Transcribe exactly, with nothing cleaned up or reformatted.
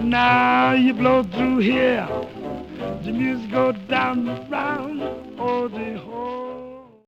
Now you blow through here, the music go down round, oh the whole.